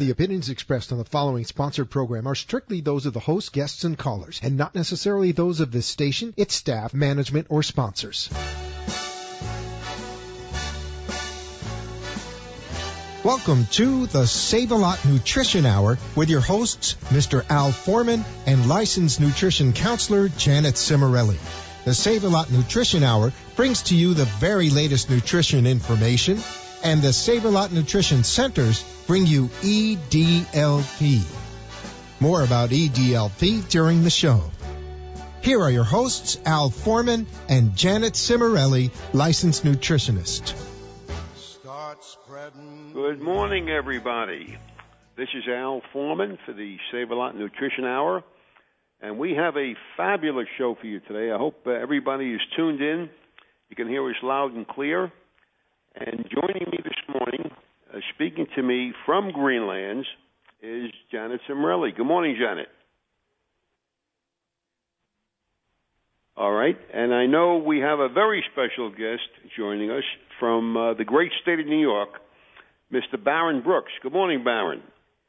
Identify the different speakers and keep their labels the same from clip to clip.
Speaker 1: The opinions expressed on the following sponsored program are strictly those of the host, guests, and callers, and not necessarily those of this station, its staff, management, or sponsors. Welcome to the Save-A-Lot Nutrition Hour with your hosts, Mr. Al Foreman and licensed nutrition counselor Janet Cimarelli. The Save-A-Lot Nutrition Hour brings to you the very latest nutrition information, and the Save-A-Lot Nutrition Centers bring you EDLP. More about EDLP during the show. Here are your hosts, Al Foreman and Janet Cimarelli, licensed nutritionist.
Speaker 2: Good morning, everybody. This is Al Foreman for the Save-A-Lot Nutrition Hour, and we have a fabulous show for you today. I hope everybody is tuned in. You can hear us loud and clear. And joining me this morning, speaking to me from Greenlands, is Janet Cimarelli. Good morning, Janet. All right, and I know we have a very special guest joining us from the great state of New York, Mr. Baron Brooks. Good morning, Baron.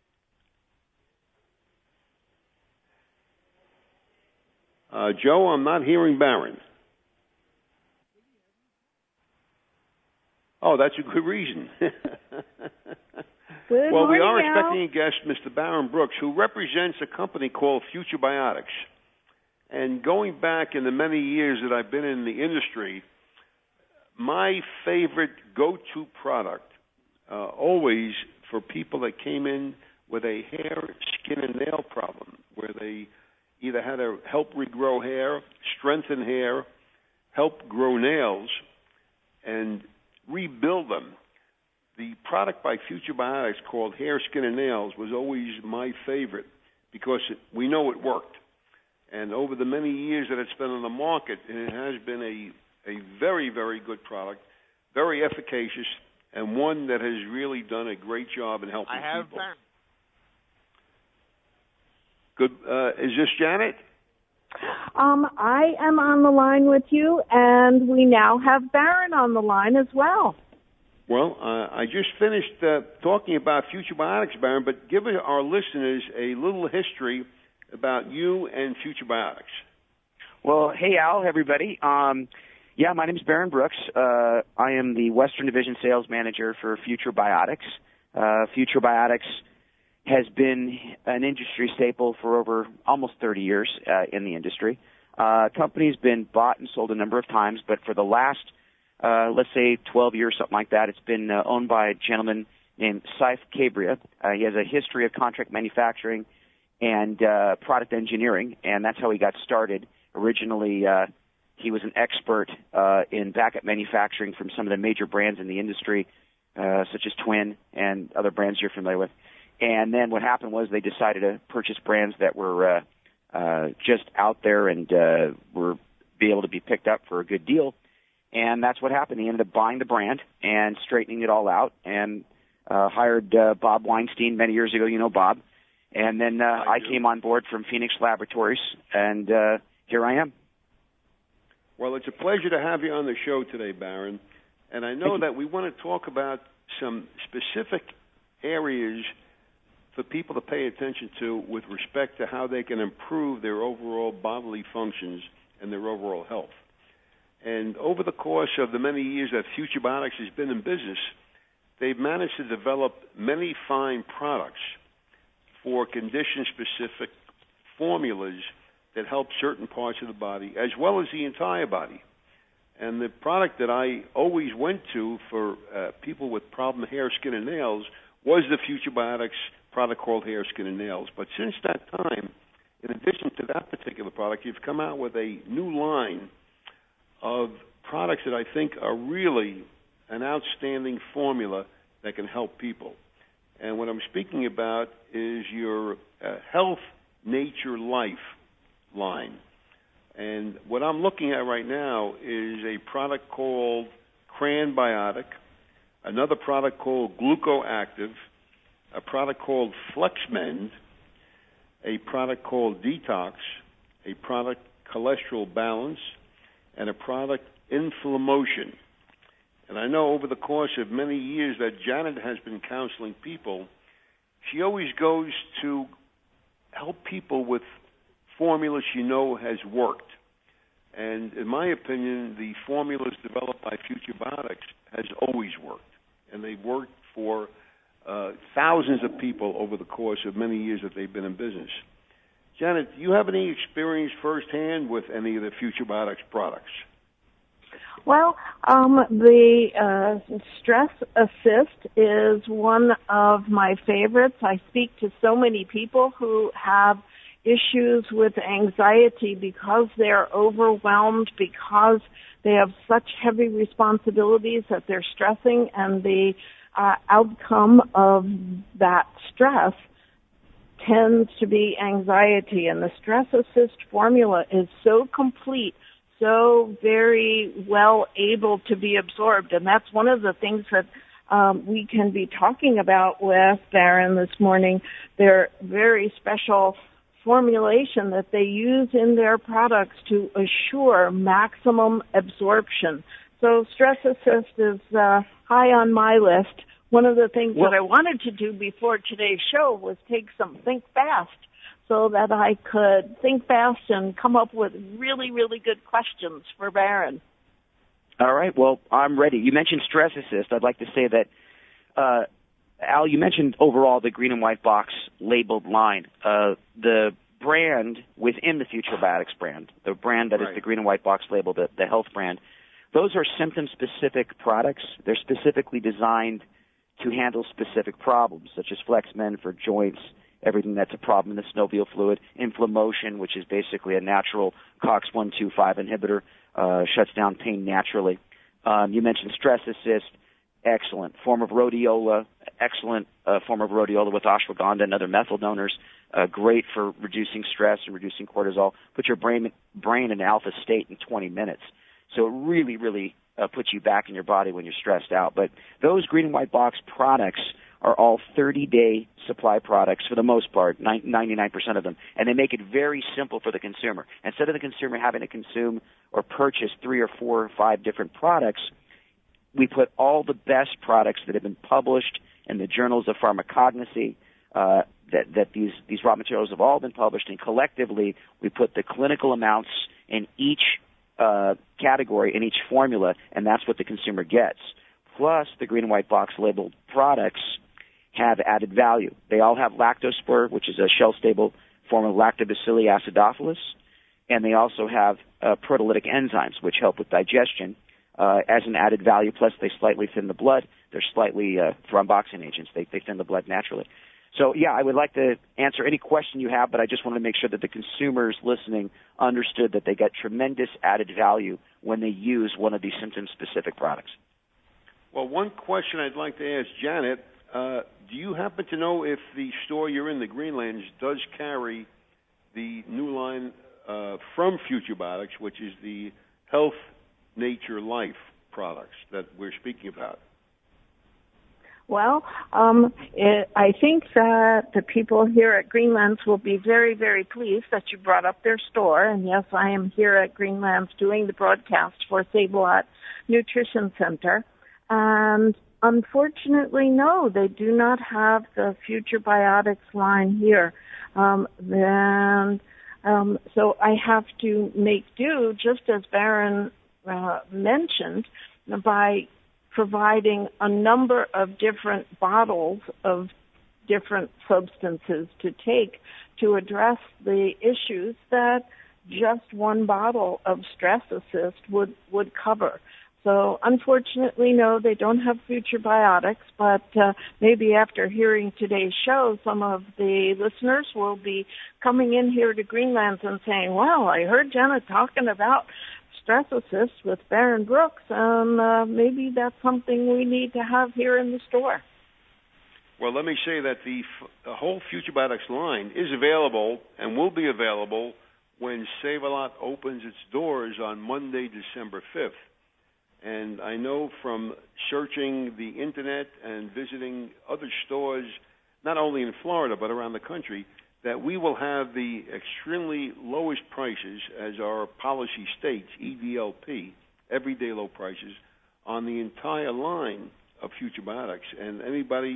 Speaker 2: Joe, I'm not hearing Baron. Oh, that's a good reason.
Speaker 3: Good
Speaker 2: well,
Speaker 3: morning,
Speaker 2: we are
Speaker 3: Al.
Speaker 2: expecting a guest, Mr. Baron Brooks, who represents a company called Future Biotics. And going back in the many years that I've been in the industry, my favorite go-to product, always for people that came in with a hair, skin, and nail problem, where they either had to help regrow hair, strengthen hair, help grow nails, and rebuild them. The product by Future Biotics called Hair, Skin, and Nails was always my favorite because we know it worked. And over the many years that it's been on the market, it has been a very, very good product, very efficacious, and one that has really done a great job in helping people. Good. Is this Janet?
Speaker 3: I am on the line with you, and we now have Baron on the line as well.
Speaker 2: Well, I just finished talking about Future Biotics, Baron, but give our listeners a little history about you and Future Biotics.
Speaker 4: Well, hey, Al, everybody. My name is Baron Brooks. I am the Western Division Sales Manager for Future Biotics. Future Biotics has been an industry staple for over almost 30 years in the industry. Company's been bought and sold a number of times, but for the last, let's say, 12 years, something like that, it's been owned by a gentleman named Saif Cabria. He has a history of contract manufacturing and product engineering, and that's how he got started. Originally, he was an expert in backup manufacturing from some of the major brands in the industry, such as Twin and other brands you're familiar with. And then what happened was they decided to purchase brands that were just out there and were be able to be picked up for a good deal. And that's what happened. He ended up buying the brand and straightening it all out and hired Bob Weinstein many years ago. You know Bob. And then I came on board from Phoenix Laboratories, and here I am.
Speaker 2: Well, it's a pleasure to have you on the show today, Baron. And I know that we want to talk about some specific areas for people to pay attention to with respect to how they can improve their overall bodily functions and their overall health. And over the course of the many years that Future Biotics has been in business, they've managed to develop many fine products for condition-specific formulas that help certain parts of the body as well as the entire body. And the product that I always went to for people with problem hair, skin, and nails was the Future Biotics product called Hair, Skin, and Nails. But since that time, in addition to that particular product, you've come out with a new line of products that I think are really an outstanding formula that can help people. And what I'm speaking about is your Health, Nature, Life line. And what I'm looking at right now is a product called Cranbiotic, another product called GlucoActive, a product called FlexMend, a product called Detox, a product Cholesterol Balance, and a product Inflammation. And I know over the course of many years that Janet has been counseling people she always goes to help people with formula she has worked. And in my opinion, the formulas developed by Future Biotics has always worked. And they've worked for thousands of people over the course of many years that they've been in business. Janet, do you have any experience firsthand with any of the Future Biotics products?
Speaker 3: Well, the Stress Assist is one of my favorites. I speak to so many people who have issues with anxiety because they're overwhelmed, because they have such heavy responsibilities that they're stressing, and the outcome of that stress tends to be anxiety. And the Stress Assist formula is so complete, so very well able to be absorbed. And that's one of the things that we can be talking about with Baron this morning. Their very special formulation that they use in their products to assure maximum absorption. So Stress Assist is high on my list. One of the things that I wanted to do before today's show was take some Think Fast so that I could think fast and come up with really, really good questions for Baron.
Speaker 4: All right. Well, I'm ready. You mentioned Stress Assist. I'd like to say that, Al, you mentioned overall the green and white box labeled line. The brand within the Future Biotics brand, the brand that is the green and white box label, the health brand, those are symptom-specific products. They're specifically designed to handle specific problems, such as FlexMend for joints, everything that's a problem in the synovial fluid, Inflamotion, which is basically a natural COX-125 inhibitor, shuts down pain naturally. You mentioned Stress Assist, excellent. Form of rhodiola, excellent form of rhodiola with ashwagandha and other methyl donors, great for reducing stress and reducing cortisol. Put your brain in alpha state in 20 minutes. So it really, really puts you back in your body when you're stressed out. But those green and white box products are all 30-day supply products for the most part, 99% of them. And they make it very simple for the consumer. Instead of the consumer having to consume or purchase 3 or 4 or 5 different products, we put all the best products that have been published in the journals of pharmacognosy, that these raw materials have all been published, and collectively we put the clinical amounts in each category, in each formula, and that's what the consumer gets. Plus, the green and white box labeled products have added value. They all have lactospore, which is a shelf-stable form of Lactobacilli acidophilus, and they also have proteolytic enzymes, which help with digestion as an added value. Plus, they slightly thin the blood. They're slightly thromboxane agents. They thin the blood naturally. So, yeah, I would like to answer any question you have, but I just want to make sure that the consumers listening understood that they get tremendous added value when they use one of these symptom-specific products.
Speaker 2: Well, one question I'd like to ask Janet, do you happen to know if the store you're in, the Greenlands, does carry the new line from Future Biotics, which is the Health, Nature, Life products that we're speaking about?
Speaker 3: Well, I think that the people here at Greenlands will be very, very pleased that you brought up their store. And yes, I am here at Greenlands doing the broadcast for Save-A-Lot Nutrition Center. And unfortunately, no, they do not have the Future Biotics line here. So I have to make do, just as Baron mentioned, by providing a number of different bottles of different substances to take to address the issues that just one bottle of Stress Assist would cover. So unfortunately, no, they don't have Future Biotics, but maybe after hearing today's show, some of the listeners will be coming in here to Greenlands and saying, well, I heard Janet talking about Stress Assist with Baron Brooks, and maybe that's something we need to have here in the store.
Speaker 2: Well, let me say that the whole Future Biotics line is available and will be available when Save-A-Lot opens its doors on Monday, December 5th. And I know from searching the Internet and visiting other stores, not only in Florida but around the country, that we will have the extremely lowest prices, as our policy states, EDLP, everyday low prices, on the entire line of Future Biotics. And anybody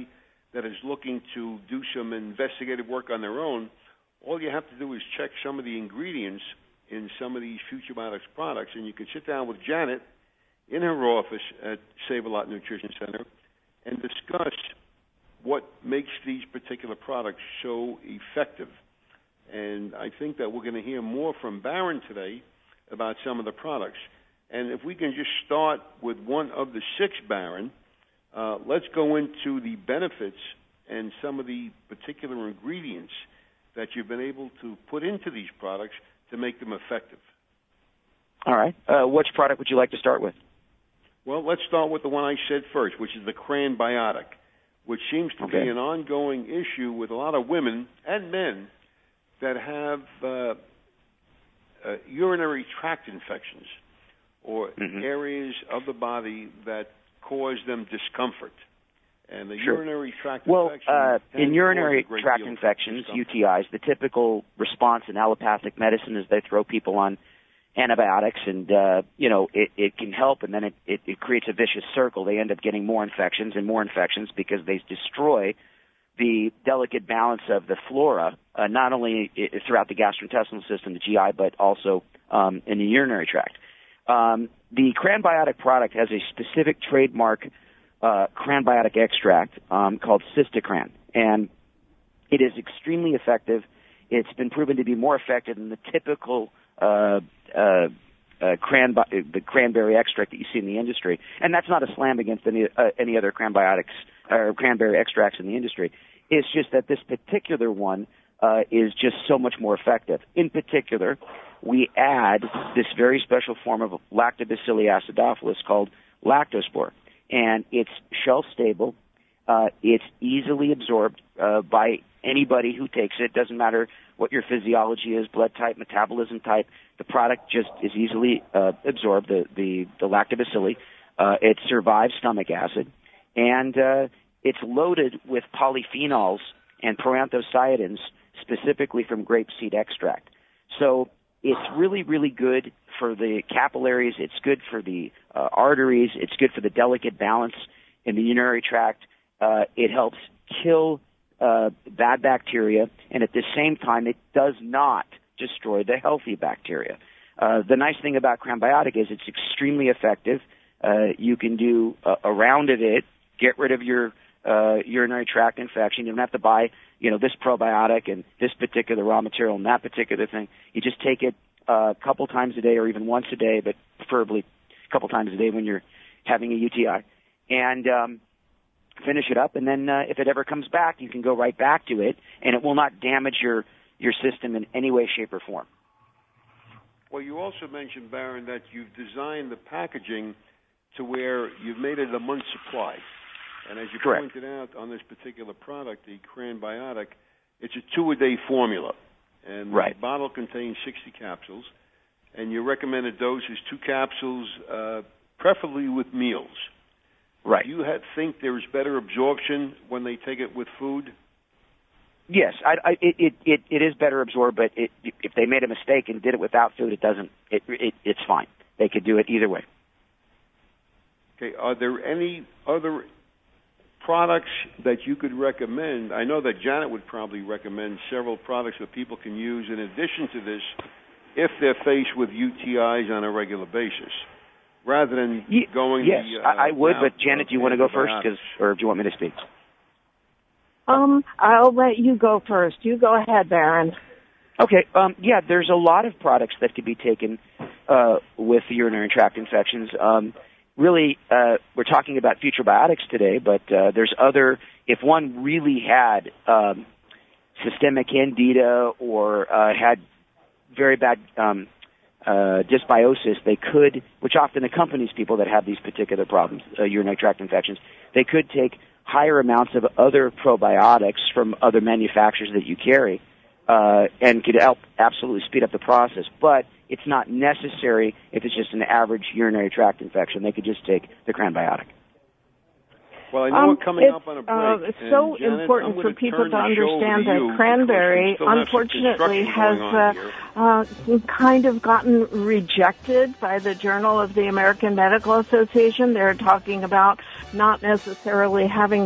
Speaker 2: that is looking to do some investigative work on their own, all you have to do is check some of the ingredients in some of these Future Biotics products, and you can sit down with Janet in her office at Save-A-Lot Nutrition Center and discuss what makes these particular products so effective. And I think that we're going to hear more from Baron today about some of the products. And if we can just start with one of the 6, Baron, let's go into the benefits and some of the particular ingredients that you've been able to put into these products to make them effective.
Speaker 4: All right. Which product would you like to start with?
Speaker 2: Well, let's start with the one I said first, which is the Cranbiotic, which seems to be an ongoing issue with a lot of women and men that have urinary tract infections or areas of the body that cause them discomfort. And the urinary tract infections...
Speaker 4: in urinary tract infections, UTIs, the typical response in allopathic medicine is they throw people on antibiotics, and it can help, and then it creates a vicious circle. They end up getting more infections and more infections because they destroy the delicate balance of the flora, not only throughout the gastrointestinal system, the GI, but also in the urinary tract. The Cranbiotic product has a specific trademark Cranbiotic extract called Cystocran, and it is extremely effective. It's been proven to be more effective than the typical the cranberry extract that you see in the industry, and that's not a slam against any other cranbiotics or cranberry extracts in the industry. It's just that this particular one is just so much more effective. In particular, we add this very special form of Lactobacillus acidophilus called Lactospore, and it's shelf stable. It's easily absorbed by anybody who takes it. Doesn't matter what your physiology is, blood type, metabolism type. The product just is easily absorbed, the lactobacilli. It survives stomach acid, and it's loaded with polyphenols and proanthocyanins, specifically from grapeseed extract. So it's really, really good for the capillaries. It's good for the arteries. It's good for the delicate balance in the urinary tract. It helps kill bad bacteria, and at the same time, it does not destroy the healthy bacteria. The nice thing about Cranbiotic is it's extremely effective. You can do a round of it, get rid of your urinary tract infection. You don't have to buy, this probiotic and this particular raw material and that particular thing. You just take it a couple times a day or even once a day, but preferably a couple times a day when you're having a UTI. And finish it up, and then if it ever comes back, you can go right back to it, and it will not damage your system in any way, shape, or form.
Speaker 2: Well, you also mentioned, Baron, that you've designed the packaging to where you've made it a month's supply. And as you pointed out on this particular product, the Cranbiotic, it's a 2-a-day formula. And the bottle contains 60 capsules, and your recommended dose is 2 capsules, preferably with meals.
Speaker 4: Right.
Speaker 2: Do you think there's better absorption when they take it with food?
Speaker 4: Yes, it is better absorbed, but if they made a mistake and did it without food, it's fine. They could do it either way.
Speaker 2: Okay. Are there any other products that you could recommend? I know that Janet would probably recommend several products that people can use in addition to this if they're faced with UTIs on a regular basis. Rather than going
Speaker 4: I would, but Janet, do you want to go first, or do you want me to speak?
Speaker 3: I'll let you go first. You go ahead, Baron.
Speaker 4: Okay. There's a lot of products that could be taken with urinary tract infections. Really, we're talking about Future Biotics today, but there's other. If one really had systemic candida or had very bad dysbiosis, they could, which often accompanies people that have these particular problems, urinary tract infections, they could take higher amounts of other probiotics from other manufacturers that you carry and could help absolutely speed up the process. But it's not necessary if it's just an average urinary tract infection. They could just take the Cranbiotic.
Speaker 2: Well, I know we're coming up on a break.
Speaker 3: It's so
Speaker 2: Janet,
Speaker 3: important for people to understand that cranberry, unfortunately, has kind of gotten rejected by the Journal of the American Medical Association. They're talking about not necessarily having this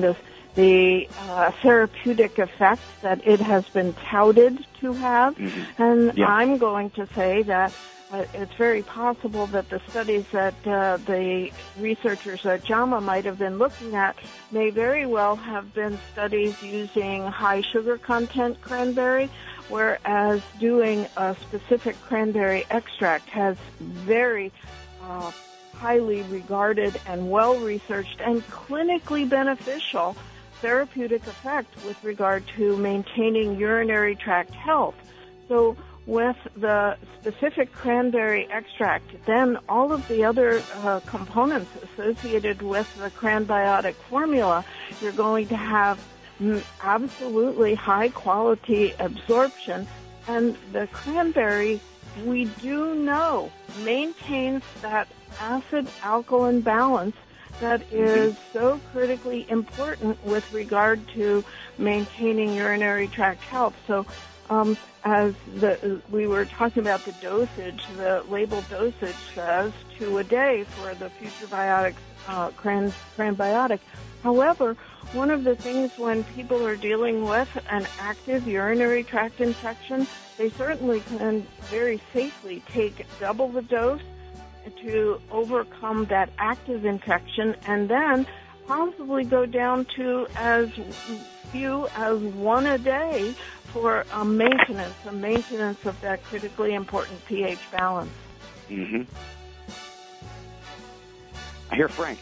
Speaker 3: the therapeutic effect that it has been touted to have. And I'm going to say that it's very possible that the studies that the researchers at JAMA might have been looking at may very well have been studies using high sugar content cranberry, whereas doing a specific cranberry extract has very highly regarded and well-researched and clinically beneficial therapeutic effect with regard to maintaining urinary tract health. So with the specific cranberry extract, then all of the other components associated with the Cranbiotic formula, you're going to have absolutely high-quality absorption. And the cranberry, we do know, maintains that acid-alkaline balance that is so critically important with regard to maintaining urinary tract health. So as we were talking about the dosage, the label dosage says 2 a day for the Future Biotics Cranbiotic. However, one of the things when people are dealing with an active urinary tract infection, they certainly can very safely take double the dose to overcome that active infection, and then possibly go down to as few as 1 a day for a maintenance of that critically important pH balance.
Speaker 4: I hear Frank.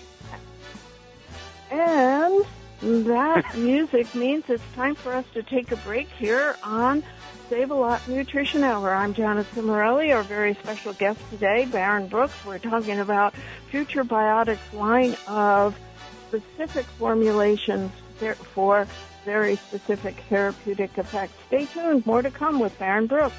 Speaker 3: And that music means it's time for us to take a break here on Save-A-Lot Nutrition Hour. I'm Janet Cimarelli. Our very special guest today, Baron Brooks. We're talking about Future Biotics line of specific formulations for very specific therapeutic effects. Stay tuned. More to come with Baron Brooks.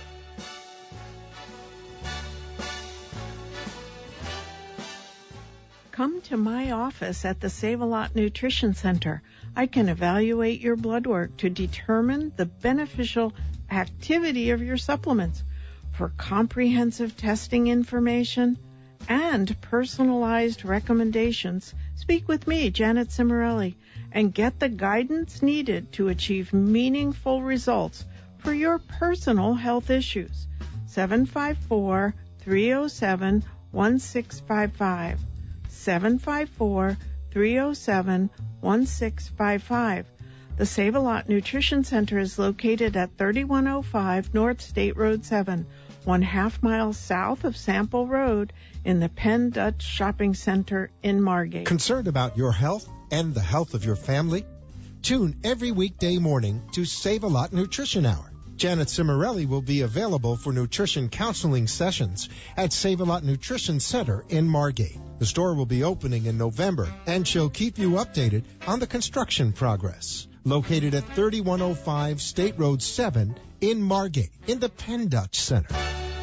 Speaker 3: Come to my office at the Save-A-Lot Nutrition Center. I can evaluate your blood work to determine the beneficial activity of your supplements. For comprehensive testing information and personalized recommendations, speak with me, Janet Cimarelli, and get the guidance needed to achieve meaningful results for your personal health issues. 754-307-1655. 754-307-1655. The Save-A-Lot Nutrition Center is located at 3105 North State Road 7, 1/2 mile south of Sample Road in the Penn Dutch Shopping Center in Margate.
Speaker 1: Concerned about your health and the health of your family? Tune every weekday morning to Save-A-Lot Nutrition Hour. Janet Cimarelli will be available for nutrition counseling sessions at Save-A-Lot Nutrition Center in Margate. The store will be opening in November, and she'll keep you updated on the construction progress. Located at 3105 State Road 7 in Margate, in the Penn Dutch Center.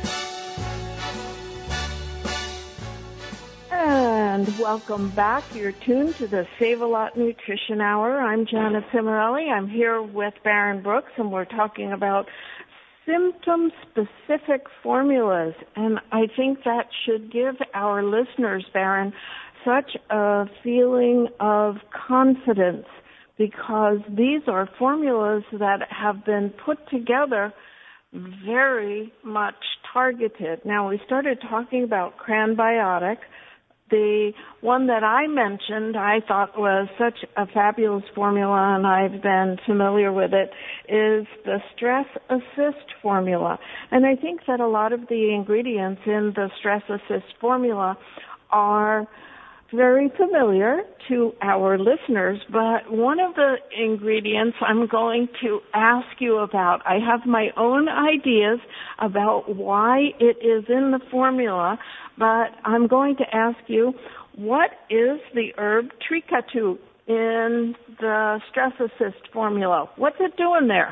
Speaker 3: And welcome back. You're tuned to the Save-A-Lot Nutrition Hour. I'm Janet Cimarelli. I'm here with Baron Brooks, and we're talking about symptom-specific formulas. And I think that should give our listeners, Baron, such a feeling of confidence, because these are formulas that have been put together very much targeted. Now, we started talking about Cranbiotic. The one that I mentioned, I thought was such a fabulous formula, and I've been familiar with it, is the Stress Assist formula. And I think that a lot of the ingredients in the Stress Assist formula are very familiar to our listeners, but one of the ingredients I'm going to ask you about, I have my own ideas about why it is in the formula, but I'm going to ask you, what is the herb Trikatu in the Stress Assist formula? What's it doing there?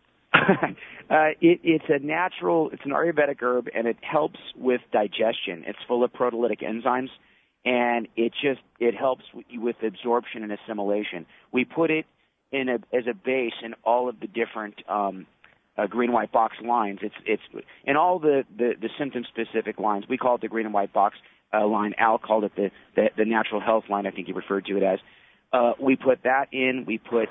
Speaker 4: It's a natural, it's an Ayurvedic herb, and it helps with digestion. It's full of proteolytic enzymes, and it helps with absorption and assimilation. We put it as a base in all of the different green and white box lines. It's in all the symptom specific lines. We call it the green and white box line. Al called it the natural health line. I think he referred to it as. we put that in. We put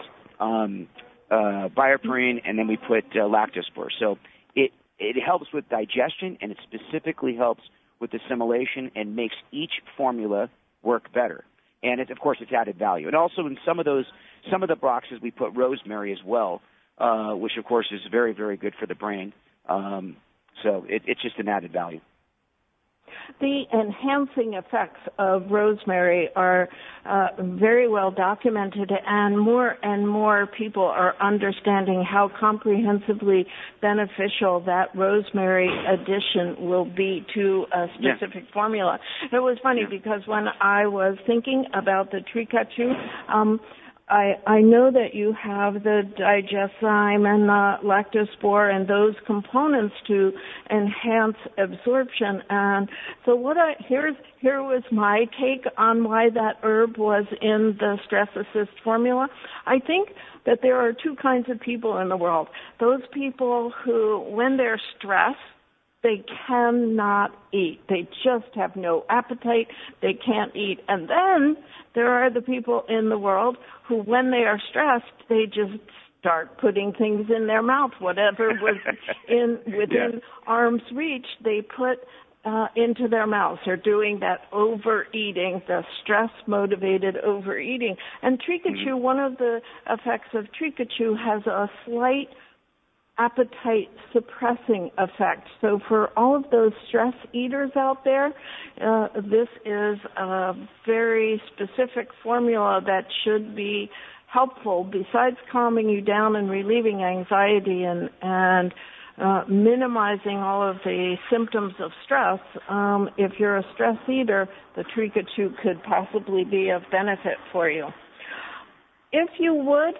Speaker 4: BioPerine, and then we put Lactospore. So it helps with digestion, and it specifically helps with assimilation and makes each formula work better. And of course, it's added value. And also in some of the boxes, we put rosemary as well, which of course is very, very good for the brain. So it's just an added value.
Speaker 3: The enhancing effects of rosemary are very well documented, and more people are understanding how comprehensively beneficial that rosemary addition will be to a specific formula. It was funny because when I was thinking about the Trikatu, I know that you have the digesime and the lactospore and those components to enhance absorption. And so here was my take on why that herb was in the Stress Assist formula. I think that there are two kinds of people in the world. Those people who, when they're stressed, they cannot eat. They just have no appetite. They can't eat. And then there are the people in the world who, when they are stressed, they just start putting things in their mouth. Whatever was within arm's reach, they put into their mouths. They're doing that overeating, the stress-motivated overeating. And Trikatu, one of the effects of Trikatu has a slight appetite suppressing effect. So for all of those stress eaters out there, this is a very specific formula that should be helpful besides calming you down and relieving anxiety and minimizing all of the symptoms of stress. If you're a stress eater, the Trikatu could possibly be of benefit for you. If you would,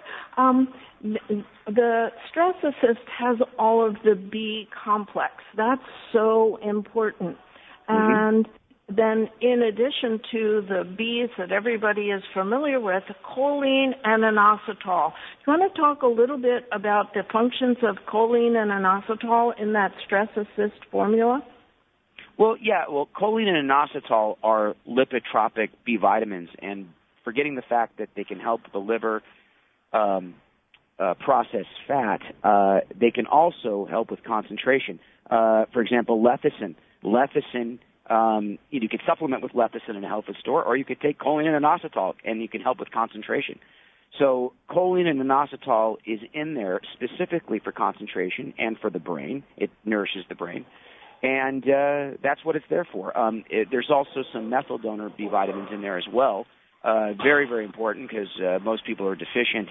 Speaker 3: the Stress Assist has all of the B complex. That's so important. And then in addition to the Bs that everybody is familiar with, choline and inositol. Do you want to talk a little bit about the functions of choline and inositol in that Stress Assist formula?
Speaker 4: Well, choline and inositol are lipotropic B vitamins, and forgetting the fact that they can help the liver process fat, they can also help with concentration. For example, lecithin. You could supplement with lecithin in a health food store, or you could take choline and inositol, and you can help with concentration. So choline and inositol is in there specifically for concentration and for the brain. It nourishes the brain. And that's what it's there for. There's also some methyl donor B vitamins in there as well. Very, very important because most people are deficient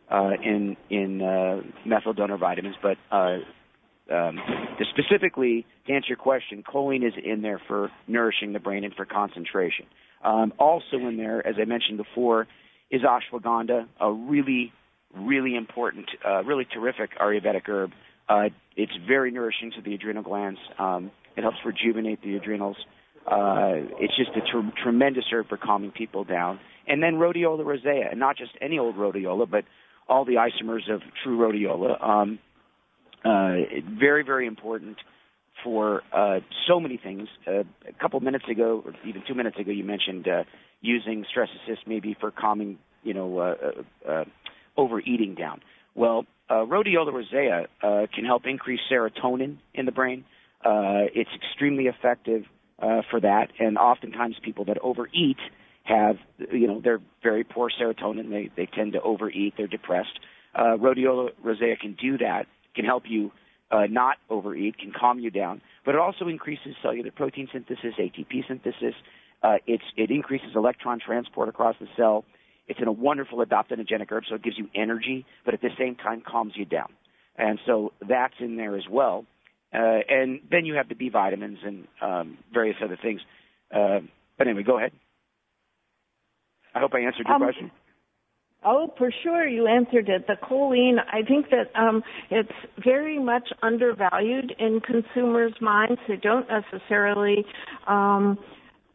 Speaker 4: in methyl donor vitamins. But specifically, to answer your question, choline is in there for nourishing the brain and for concentration. Also in there, as I mentioned before, is ashwagandha, a really, really important, really terrific Ayurvedic herb. It's very nourishing to the adrenal glands. It helps rejuvenate the adrenals. It's just a tremendous herb for calming people down. And then rhodiola rosea, and not just any old rhodiola, but all the isomers of true rhodiola. Very, very important for so many things. A couple minutes ago, or even 2 minutes ago, you mentioned using Stress Assist maybe for calming, overeating down. Well, rhodiola rosea can help increase serotonin in the brain. It's extremely effective for that, and oftentimes people that overeat have, they're very poor serotonin. They tend to overeat. They're depressed. Rhodiola rosea can do that, can help you not overeat, can calm you down, but it also increases cellular protein synthesis, ATP synthesis. It increases electron transport across the cell. It's a wonderful adaptogenic herb, so it gives you energy, but at the same time calms you down. And so that's in there as well. And then you have the B vitamins and various other things. But anyway, go ahead. I hope I answered your question.
Speaker 3: Oh, for sure, you answered it. The choline, I think that it's very much undervalued in consumers' minds. They don't necessarily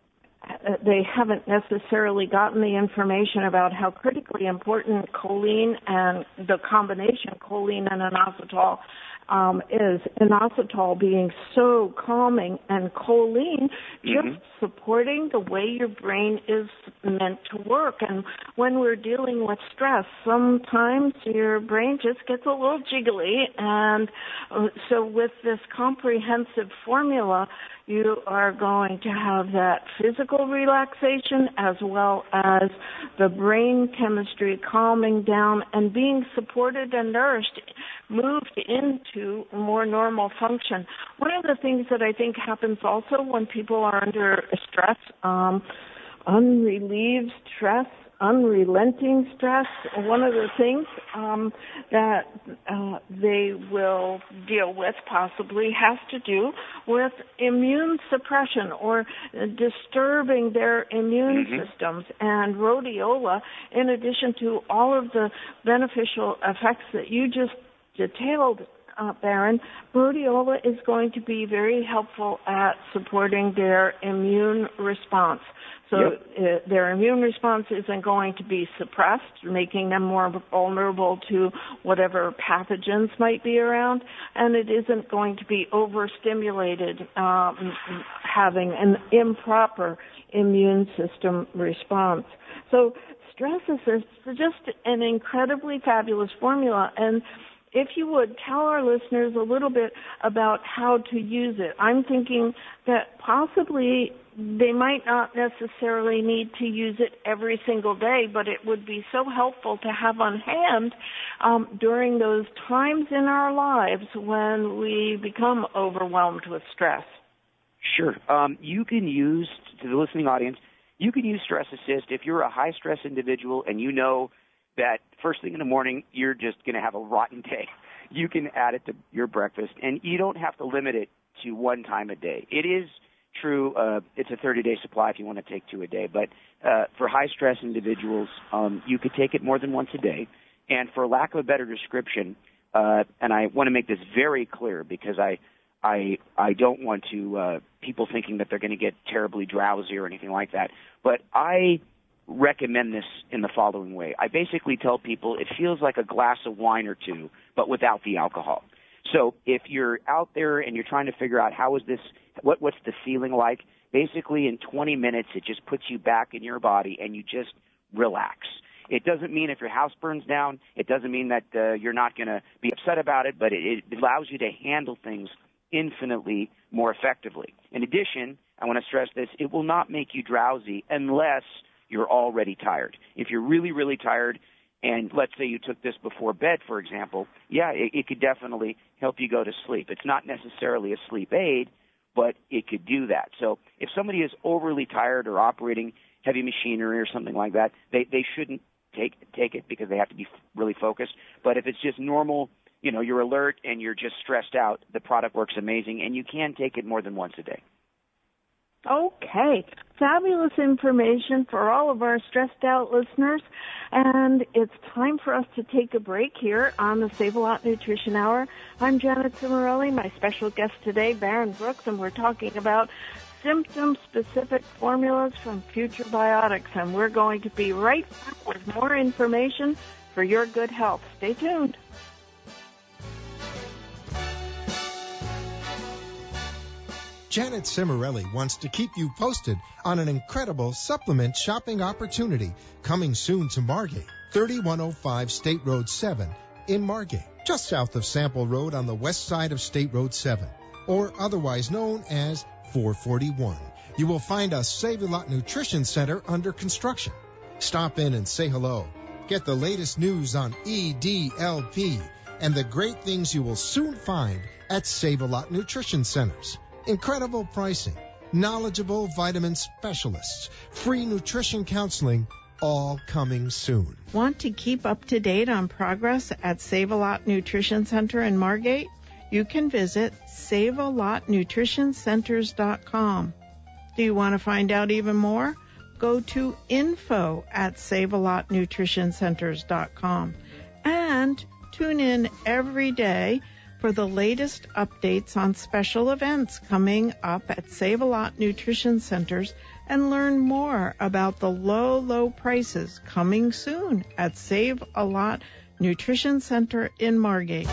Speaker 3: they haven't necessarily gotten the information about how critically important choline and the combination choline and inositol is. Inositol being so calming and choline just supporting the way your brain is meant to work. And when we're dealing with stress, sometimes your brain just gets a little jiggly. And so with this comprehensive formula, you are going to have that physical relaxation as well as the brain chemistry calming down and being supported and nourished, moved into more normal function. One of the things that I think happens also when people are under stress, unrelieved stress, unrelenting stress, one of the things that they will deal with possibly has to do with immune suppression or disturbing their immune systems. And rhodiola, in addition to all of the beneficial effects that you just detailed, Baron, rhodiola is going to be very helpful at supporting their immune response. So their immune response isn't going to be suppressed, making them more vulnerable to whatever pathogens might be around, and it isn't going to be overstimulated, having an improper immune system response. So Stress Assist is just an incredibly fabulous formula, and if you would tell our listeners a little bit about how to use it. I'm thinking that possibly they might not necessarily need to use it every single day, but it would be so helpful to have on hand during those times in our lives when we become overwhelmed with stress.
Speaker 4: Sure. You can use, to the listening audience, you can use Stress Assist if you're a high-stress individual and you know that first thing in the morning you're just going to have a rotten day. You can add it to your breakfast, and you don't have to limit it to one time a day. It is true, it's a 30-day supply if you want to take 2 a day, but for high-stress individuals, you could take it more than once a day. And for lack of a better description, and I want to make this very clear because I don't want to people thinking that they're going to get terribly drowsy or anything like that, but I recommend this in the following way. I basically tell people it feels like a glass of wine or two, but without the alcohol. So if you're out there and you're trying to figure out how is this, what's the feeling like, basically in 20 minutes it just puts you back in your body and you just relax. It doesn't mean if your house burns down, it doesn't mean that you're not going to be upset about it, but it allows you to handle things infinitely more effectively. In addition, I want to stress this, it will not make you drowsy unless you're already tired. If you're really, really tired, and let's say you took this before bed, for example, it could definitely help you go to sleep. It's not necessarily a sleep aid, but it could do that. So if somebody is overly tired or operating heavy machinery or something like that, they shouldn't take it because they have to be really focused. But if it's just normal, you're alert and you're just stressed out, the product works amazing, and you can take it more than once a day.
Speaker 3: Okay. Fabulous information for all of our stressed out listeners. And it's time for us to take a break here on the Save-A-Lot Nutrition Hour. I'm Janet Cimarelli, my special guest today, Baron Brooks, and we're talking about symptom-specific formulas from Future Biotics. And we're going to be right back with more information for your good health. Stay tuned.
Speaker 1: Janet Cimarelli wants to keep you posted on an incredible supplement shopping opportunity coming soon to Margate, 3105 State Road 7 in Margate, just south of Sample Road on the west side of State Road 7, or otherwise known as 441. You will find a Save-A-Lot Nutrition Center under construction. Stop in and say hello. Get the latest news on EDLP and the great things you will soon find at Save-A-Lot Nutrition Centers. Incredible pricing, knowledgeable vitamin specialists, free nutrition counseling, all coming soon.
Speaker 5: Want to keep up to date on progress at Save-A-Lot Nutrition Center in Margate? You can visit SaveALotNutritionCenters.com. Do you want to find out even more? Go to info@SaveALotNutritionCenters.com and tune in every day for the latest updates on special events coming up at Save-A-Lot Nutrition Centers and learn more about the low prices coming soon at Save a Lot Nutrition Center in Margate.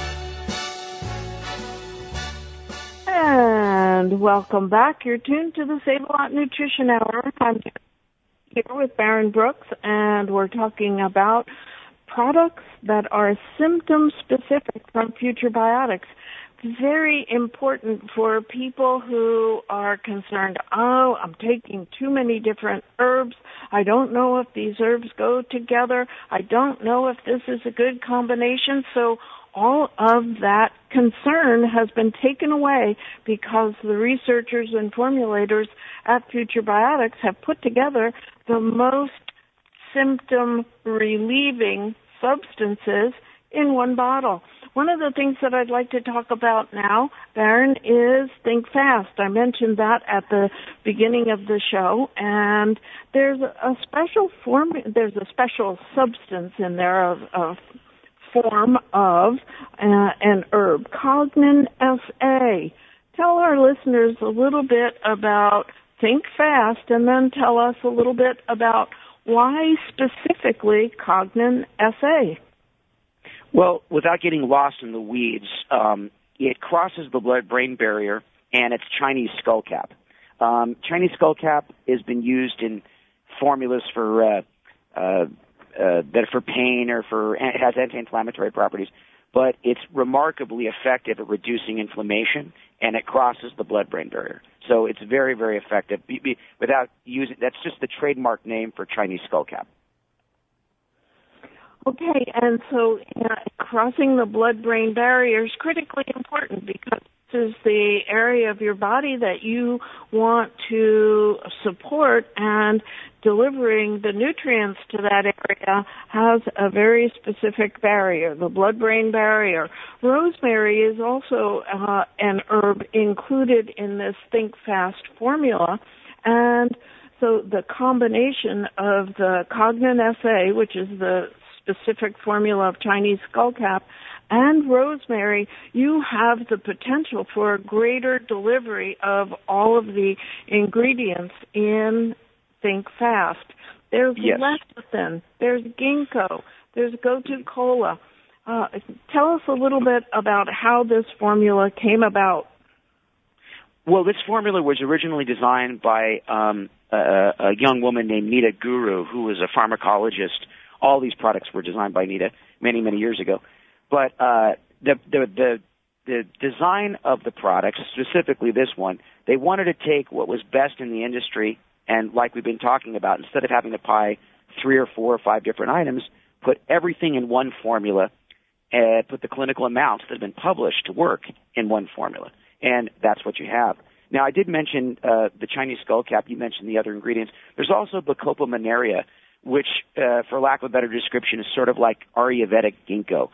Speaker 3: And welcome back. You're tuned to the Save a Lot Nutrition Hour. I'm here with Baron Brooks, and we're talking about products that are symptom-specific from Future Biotics. Very important for people who are concerned, I'm taking too many different herbs. I don't know if these herbs go together. I don't know if this is a good combination. So all of that concern has been taken away because the researchers and formulators at Future Biotics have put together the most symptom-relieving substances in one bottle. One of the things that I'd like to talk about now, Baron, is Think Fast. I mentioned that at the beginning of the show, and there's a special substance in there of form of an herb, Cognin SA. Tell our listeners a little bit about Think Fast, and then tell us a little bit about why specifically Cognin SA.
Speaker 4: Well, without getting lost in the weeds, it crosses the blood-brain barrier, and it's Chinese skullcap. Chinese skullcap has been used in formulas for that are for pain or it has anti-inflammatory properties, but it's remarkably effective at reducing inflammation, and it crosses the blood-brain barrier. So it's very, very effective. Without using, that's just the trademark name for Chinese skullcap.
Speaker 3: Okay, and so crossing the blood-brain barrier is critically important because this is the area of your body that you want to support, and delivering the nutrients to that area has a very specific barrier, the blood-brain barrier. Rosemary is also an herb included in this Think Fast formula, and so the combination of the Cognin SA, which is the specific formula of Chinese skullcap, and rosemary, you have the potential for a greater delivery of all of the ingredients in Think Fast. There's lecithin, there's ginkgo, there's gotu kola. Tell us a little bit about how this formula came about.
Speaker 4: Well, this formula was originally designed by a young woman named Nita Guru, who was a pharmacologist. All these products were designed by Nita many, many years ago. But the design of the products, specifically this one, they wanted to take what was best in the industry, and like we've been talking about, instead of having to buy 3 or 4 or 5 different items, put everything in one formula, and put the clinical amounts that have been published to work in one formula. And that's what you have. Now, I did mention the Chinese skullcap. You mentioned the other ingredients. There's also Bacopa monnieri, which, for lack of a better description, is sort of like Ayurvedic ginkgo.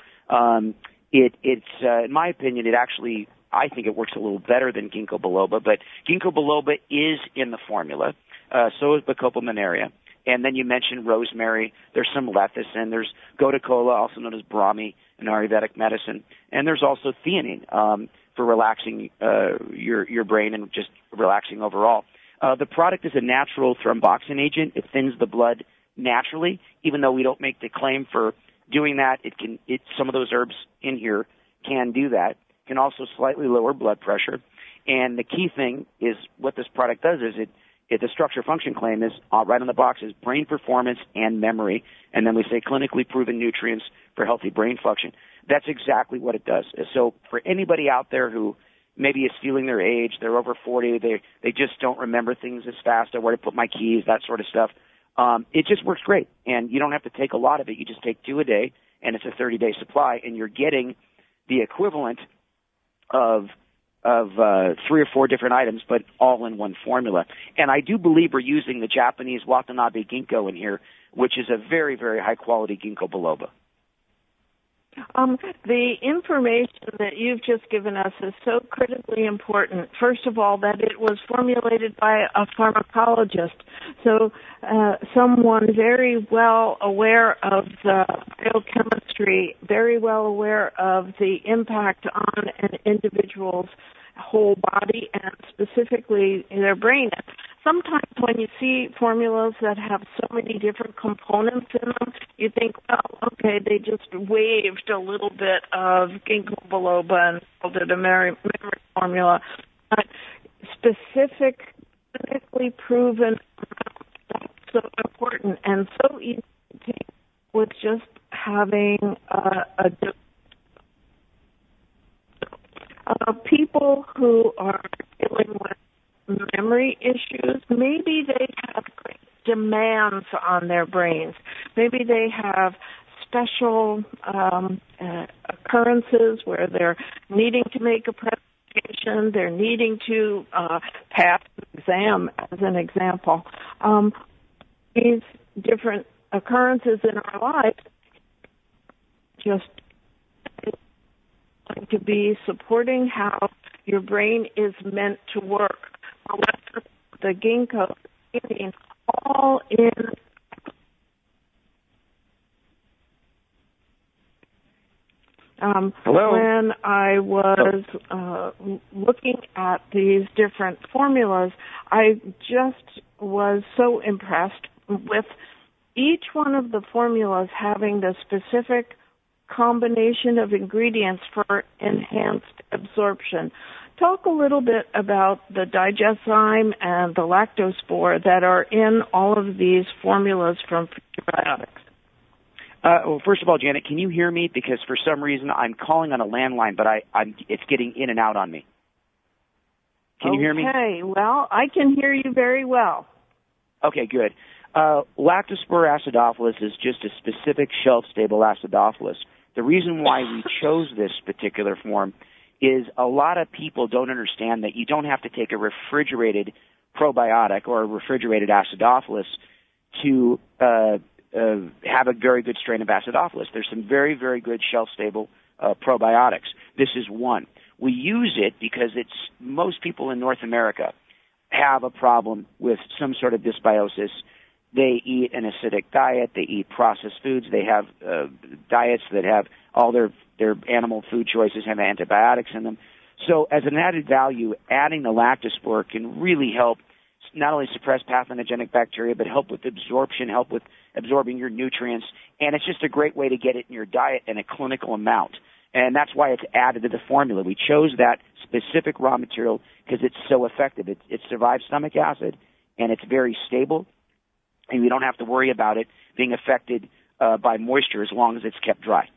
Speaker 4: It's in my opinion, I think it works a little better than ginkgo biloba, but ginkgo biloba is in the formula. So is Bacopa monnieri. And then you mentioned rosemary. There's some lecithin. There's gotu kola, also known as Brahmi in Ayurvedic medicine. And there's also theanine, for relaxing, your brain and just relaxing overall. The product is a natural thromboxane agent. It thins the blood naturally, even though we don't make the claim for doing that. Some of those herbs in here can do that. It can also slightly lower blood pressure. And the key thing is what this product does is the structure function claim is right on the box is brain performance and memory. And then we say clinically proven nutrients for healthy brain function. That's exactly what it does. So for anybody out there who maybe is feeling their age, they're over 40, they just don't remember things as fast, or where to put my keys, that sort of stuff. It just works great, and you don't have to take a lot of it. You just take 2 a day, and it's a 30-day supply, and you're getting the equivalent of 3 or 4 different items, but all in one formula. And I do believe we're using the Japanese Watanabe ginkgo in here, which is a very, very high-quality ginkgo biloba.
Speaker 3: The information that you've just given us is so critically important. First of all, that it was formulated by a pharmacologist, so someone very well aware of the biochemistry, very well aware of the impact on an individual's whole body and specifically their brain. Sometimes when you see formulas that have so many different components in them, you think, well, okay, they just waived a little bit of ginkgo biloba and called it a memory formula. But specific, clinically proven, that's so important and so easy to take with just having a people who are dealing with memory issues, maybe they have great demands on their brains. Maybe they have special occurrences where they're needing to make a presentation, they're needing to pass an exam, as an example. These different occurrences in our lives just going to be supporting how your brain is meant to work. The ginkgo, all in.
Speaker 4: Hello?
Speaker 3: When I was looking at these different formulas, I just was so impressed with each one of the formulas having the specific combination of ingredients for enhanced absorption. Talk a little bit about the digeszyme and the lactospore that are in all of these formulas from prebiotics.
Speaker 4: Well, first of all, Janet, can you hear me? Because for some reason I'm calling on a landline, but it's getting in and out on me. Can you hear me?
Speaker 3: Okay, well, I can hear you very well.
Speaker 4: Okay, good. Lactospora acidophilus is just a specific shelf-stable acidophilus. The reason why we chose this particular form is a lot of people don't understand that you don't have to take a refrigerated probiotic or a refrigerated acidophilus to have a very good strain of acidophilus. There's some very, very good shelf-stable probiotics. This is one. We use it because most people in North America have a problem with some sort of dysbiosis. They eat an acidic diet. They eat processed foods. They have diets that have all their animal food choices have antibiotics in them. So as an added value, adding the lactospore can really help not only suppress pathogenic bacteria, but help with absorption, help with absorbing your nutrients. And it's just a great way to get it in your diet in a clinical amount. And that's why it's added to the formula. We chose that specific raw material because it's so effective. It survives stomach acid, and it's very stable. And we don't have to worry about it being affected by moisture as long as it's kept dry.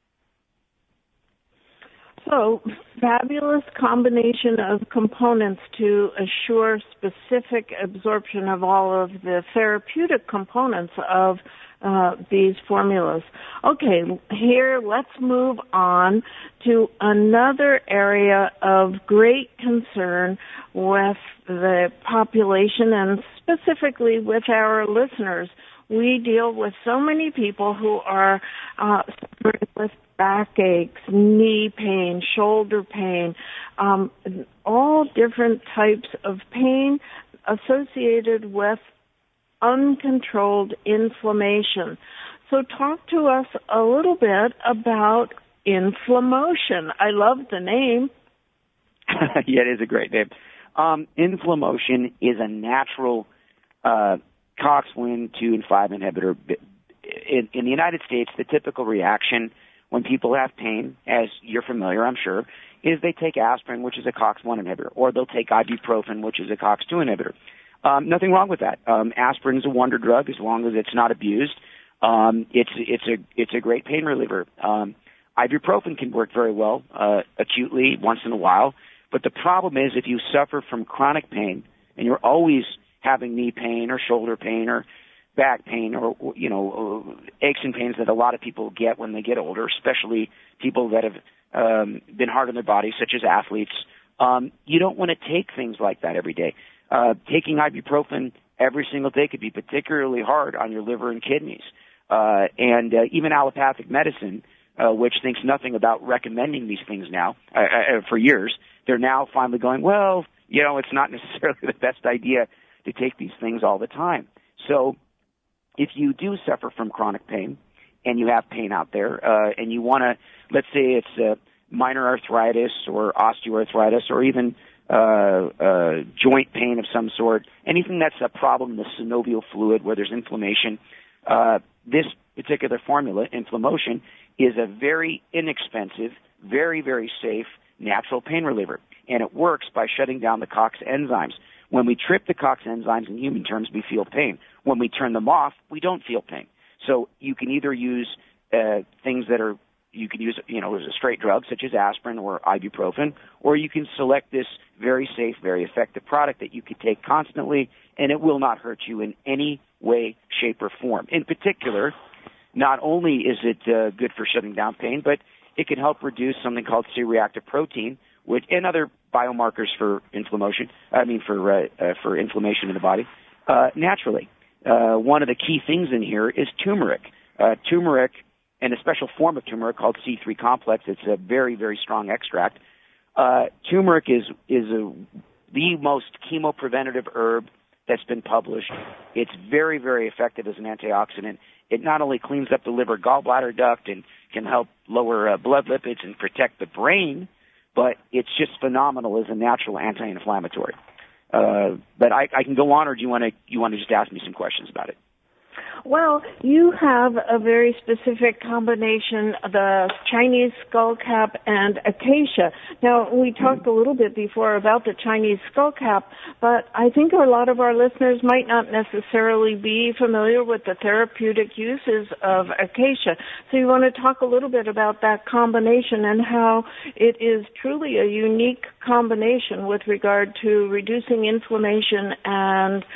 Speaker 3: So, fabulous combination of components to assure specific absorption of all of the therapeutic components of these formulas. Okay, here let's move on to another area of great concern with the population and specifically with our listeners. We deal with so many people who are suffering with backaches, knee pain, shoulder pain, all different types of pain associated with uncontrolled inflammation. So talk to us a little bit about inflammation. I love the name.
Speaker 4: Yeah, it is a great name. Inflammation is a natural COX-1, 2, and 5 inhibitor. In the United States, the typical reaction when people have pain, as you're familiar, I'm sure, is they take aspirin, which is a COX-1 inhibitor, or they'll take ibuprofen, which is a COX-2 inhibitor. Nothing wrong with that. Aspirin is a wonder drug as long as it's not abused. It's a great pain reliever. Ibuprofen can work very well acutely once in a while, but the problem is if you suffer from chronic pain and you're always having knee pain or shoulder pain or back pain or aches and pains that a lot of people get when they get older, especially people that have been hard on their bodies, such as athletes, you don't want to take things like that every day. Taking ibuprofen every single day could be particularly hard on your liver and kidneys. And even allopathic medicine, which thinks nothing about recommending these things now for years, they're now finally going, well, it's not necessarily the best idea to take these things all the time. So if you do suffer from chronic pain and you have pain out there and you want to, let's say it's minor arthritis or osteoarthritis or even joint pain of some sort, anything that's a problem in the synovial fluid where there's inflammation, this particular formula, Inflamotion, is a very inexpensive, very, very safe natural pain reliever. And it works by shutting down the COX enzymes. When we trip the COX enzymes in human terms, we feel pain. When we turn them off, we don't feel pain. So you can either use things that are, you can use, as a straight drug such as aspirin or ibuprofen, or you can select this very safe, very effective product that you can take constantly, and it will not hurt you in any way, shape, or form. In particular, not only is it good for shutting down pain, but it can help reduce something called C-reactive protein, and other biomarkers for inflammation. For inflammation in the body naturally. One of the key things in here is turmeric. Turmeric, and a special form of turmeric called C3 complex. It's a very, very strong extract. Turmeric is the most chemopreventative herb that's been published. It's very, very effective as an antioxidant. It not only cleans up the liver gallbladder duct and can help lower blood lipids and protect the brain, but it's just phenomenal as a natural anti-inflammatory. But I can go on, or do you want to just ask me some questions about it?
Speaker 3: Well, you have a very specific combination, the Chinese skullcap and acacia. Now, we talked a little bit before about the Chinese skullcap, but I think a lot of our listeners might not necessarily be familiar with the therapeutic uses of acacia. So you want to talk a little bit about that combination and how it is truly a unique combination with regard to reducing inflammation and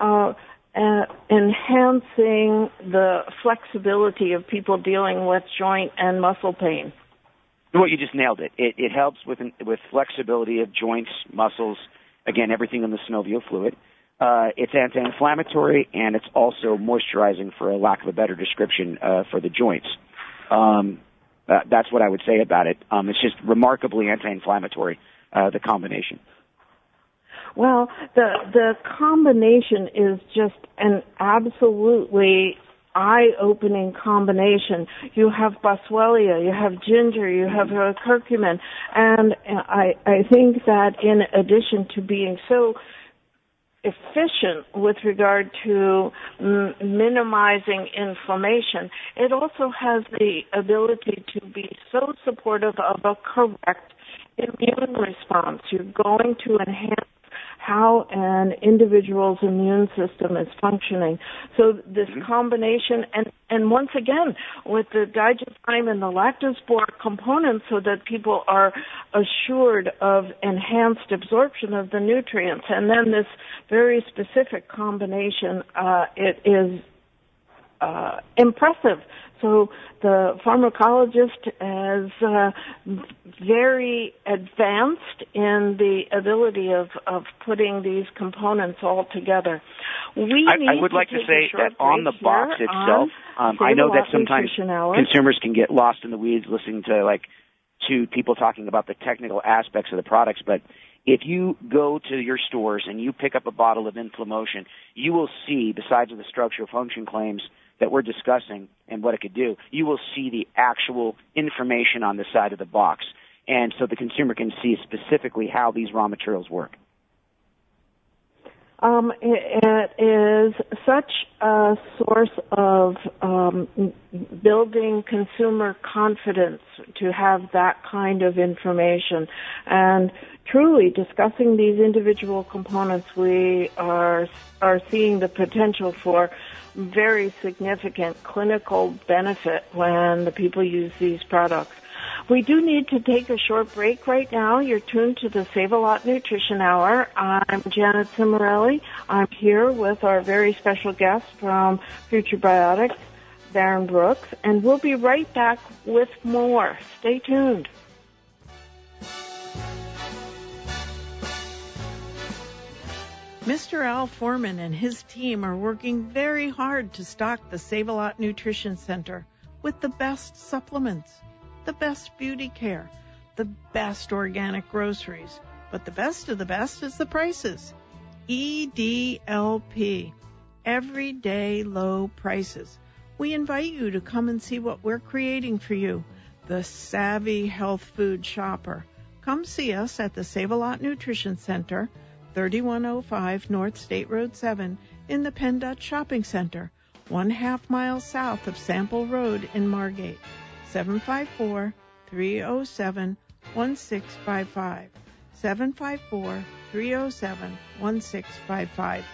Speaker 3: enhancing the flexibility of people dealing with joint and muscle pain.
Speaker 4: Well, you just nailed it. It helps with flexibility of joints, muscles, again, everything in the synovial fluid. It's anti-inflammatory, and it's also moisturizing, for a lack of a better description, for the joints. That's what I would say about it. It's just remarkably anti-inflammatory, the combination.
Speaker 3: Well, the combination is just an absolutely eye-opening combination. You have boswellia, you have ginger, you have curcumin, and I think that in addition to being so efficient with regard to minimizing inflammation, it also has the ability to be so supportive of a correct immune response. You're going to enhance how an individual's immune system is functioning. So this combination, and once again, with the digoxime and the lactospore components, so that people are assured of enhanced absorption of the nutrients. And then this very specific combination, it is impressive. So the pharmacologist is very advanced in the ability of putting these components all together.
Speaker 4: I would like to say that on the box itself, I know that sometimes consumers can get lost in the weeds listening to people talking about the technical aspects of the products, but if you go to your stores and you pick up a bottle of Inflamotion, you will see, besides the structural function claims that we're discussing and what it could do, you will see the actual information on the side of the box. And so the consumer can see specifically how these raw materials work.
Speaker 3: It is such a source of building consumer confidence to have that kind of information. And truly discussing these individual components, we are seeing the potential for very significant clinical benefit when the people use these products. We do need to take a short break right now. You're tuned to the Save-A-Lot Nutrition Hour. I'm Janet Cimarelli. I'm here with our very special guest from Future Biotics, Baron Brooks, and we'll be right back with more. Stay tuned.
Speaker 5: Mr. Al Foreman and his team are working very hard to stock the Save-A-Lot Nutrition Center with the best supplements, the best beauty care, the best organic groceries. But the best of the best is the prices. EDLP, everyday low prices. We invite you to come and see what we're creating for you. the savvy health food shopper. Come see us at the Save-A-Lot Nutrition Center, 3105 North State Road 7 in the Penn Dutch Shopping Center, 1/2 mile south of Sample Road in Margate. 754-307-1655. 754-307-1655.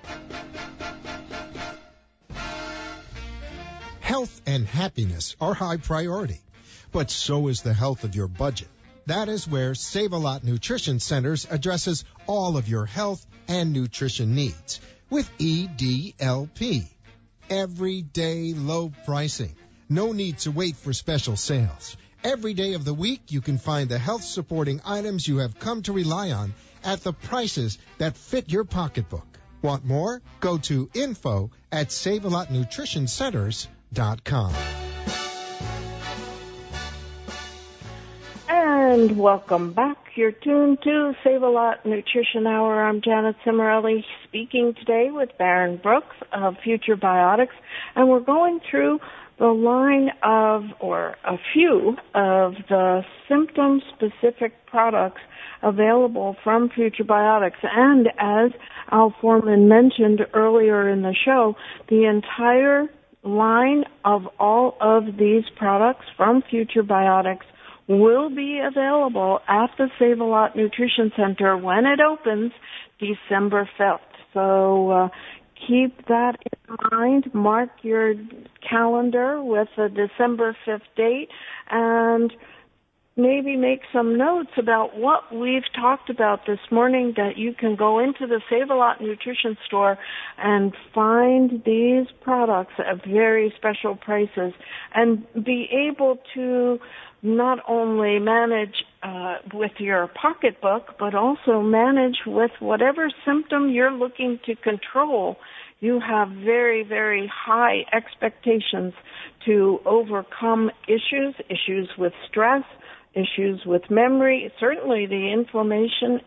Speaker 1: Health and happiness are high priority, but so is the health of your budget. That is where Save-A-Lot Nutrition Centers addresses all of your health and nutrition needs with EDLP. Everyday low pricing. No need to wait for special sales. Every day of the week, you can find the health-supporting items you have come to rely on at the prices that fit your pocketbook. Want more? Go to info@savealotnutritioncenters.com.
Speaker 3: And welcome back. You're tuned to Save-A-Lot Nutrition Hour. I'm Janet Cimarelli, speaking today with Baron Brooks of Future Biotics, and we're going through the line of, or a few of the symptom-specific products available from Future Biotics. And as Al Foreman mentioned earlier in the show, the entire line of all of these products from Future Biotics will be available at the Save-A-Lot Nutrition Center when it opens December 5th. So keep that in mind. Mark your calendar with the December 5th date, and maybe make some notes about what we've talked about this morning, that you can go into the Save-A-Lot Nutrition Store and find these products at very special prices and be able to not only manage with your pocketbook, but also manage with whatever symptom you're looking to control. You have very, very high expectations to overcome issues with stress, issues with memory, certainly the inflammation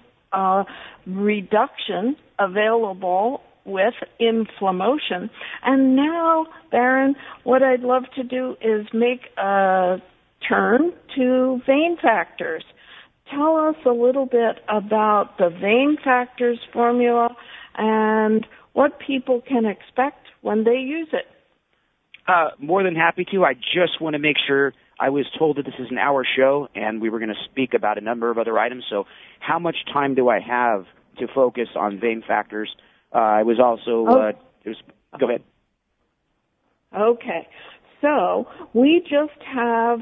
Speaker 3: reduction available with inflammation. And now, Baron, what I'd love to do is make a turn to Vein Factors. Tell us a little bit about the Vein Factors formula and what people can expect when they use it.
Speaker 4: More than happy to. I just want to make sure. I was told that this is an hour show, and we were going to speak about a number of other items. So how much time do I have to focus on Vein Factors? I was also go ahead.
Speaker 3: Okay. So we just have